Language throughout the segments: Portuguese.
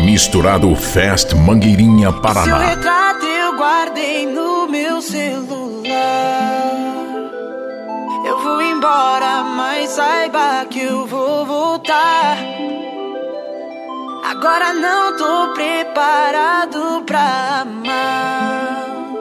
Misturado Fest Mangueirinha, Paraná. Seu retrato eu guardei no meu celular. Eu vou embora, mas saiba que eu vou voltar. Agora não tô preparado pra amar.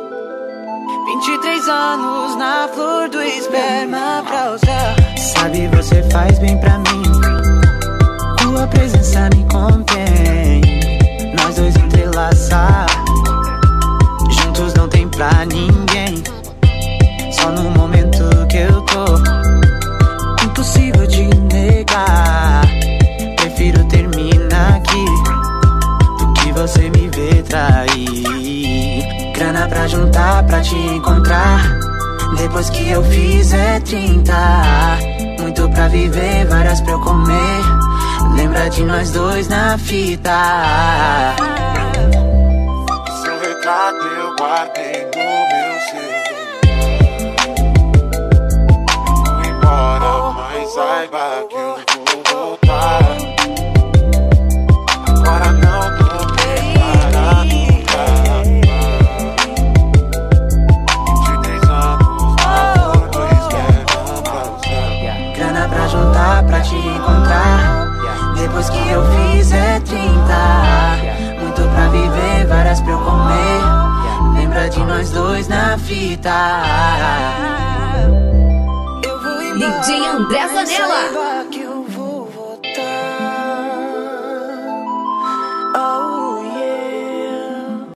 23 anos na flor do esperma pra usar. Sabe, você faz bem pra mim. Tua presença me contém. Nós dois entrelaçar. Juntos não tem pra ninguém. Só no momento que eu tô. Impossível de negar. Prefiro terminar aqui do que você me ver trair. Grana pra juntar, pra te encontrar. Depois que eu fizer 30. Muito pra viver, várias pra eu comer. Lembra de nós dois na fita. Seu retrato eu guardei no meu celular. Vou embora, mas saiba que eu vou voltar. Agora não tô preparado pra amar. 23 anos na flor do esperma pra usar. Grana pra juntar, pra te encontrar. Depois que eu fizer 30. Muito pra viver, várias pra eu comer. Lembra de nós dois na fita. Eu vou embora, DJ André Zanella.